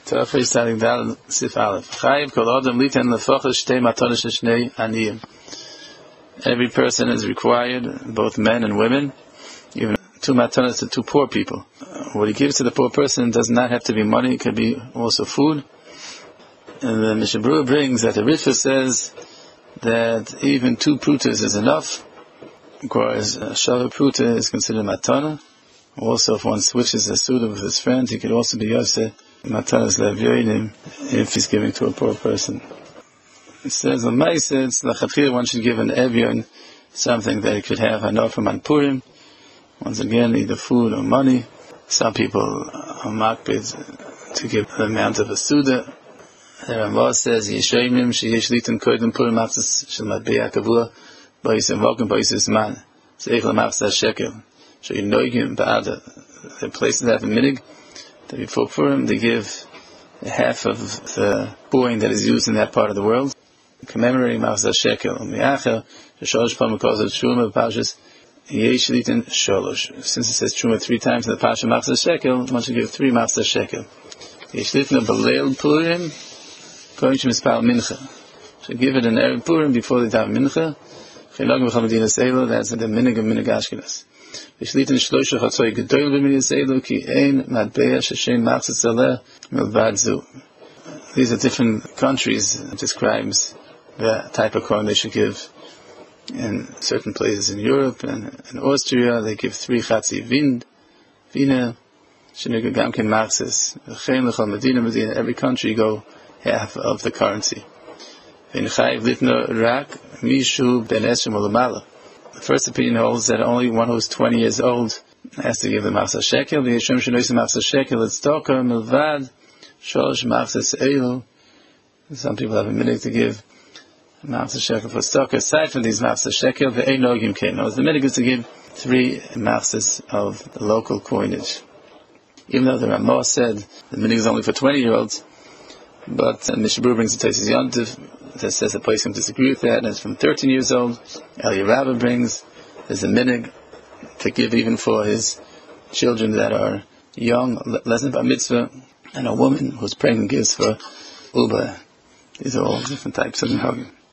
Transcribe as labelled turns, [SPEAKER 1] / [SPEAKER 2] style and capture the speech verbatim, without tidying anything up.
[SPEAKER 1] Tafei Sadik Dal Sif Aleph. Chayiv kol adam liten lefachash shtei matanos shnei aniyim. Every person is required, both men and women, even two matanos to two poor people. What he gives to the poor person does not have to be money; it could be also food. And the Mishnah Berurah brings that the Ritva says that even two prutas is enough. Of course, a shalom pruta is considered matana. Also, if one switches a suda with his friend, he could also be yoseh matanas le'avyoidim if he's giving to a poor person. It says on Maaseh, it's lachatchila one should give an evyon something that he could have enough from on Purim. Once again, either food or money. Some people are makbid to give the amount of a suda. The Ramah says, Yeshoimim sheyesh litan koydem Purim machzas shel matbeya kavua ba'yis invokim ba'yis isman zeich l'machzas shekel. So you know you ba'ad the places that have a minig that before Purim they give half of the pouring that is used in that part of the world, commemorating machzas shekel. Mi'achel shalosh pam because of truma b'pashas yesh litan shalosh. Since it says truma three times in the pasha machzas shekel, one should give three machzas shekel. Yesh litan b'leil Purim. Going to mispal mincha. So give it an Erev Purim before they daven mincha. Chilagim v'chamadina seilu, that's the minig of minig Ashkenaz. V'shlitin shlosha chatzoi gedoyim v'minig seilu, ki ein matbeya sheshem machzas aleh milvad zu. These are different countries. It describes the type of corn they should give. In certain places in Europe and in Austria, they give three chatzi vind, vina, sheniga gamkin machzas. V'chein l'chal medina medina, every country go half of the currency. The first opinion holds that only one who is twenty years old has to give the machzas shekel. The Yeshem shenois machzas shekel it's toka milvad sholosh machzas eilu. Some people have a minute to give machzas shekel for stock. Aside from these machzas shekel, the ein nogim kein. The minute is to give three machzas of the local coinage. Even though the Ramah said the minute is only for twenty-year-olds, but uh, Mishnah Berurah brings the Taisus Yontif that says the place can disagree with that, and it's from thirteen years old. Eli Rabbah brings there's a minig to give even for his children that are young, less than bar mitzvah, and a woman who's pregnant gives for uba. These are all different types of minhagim.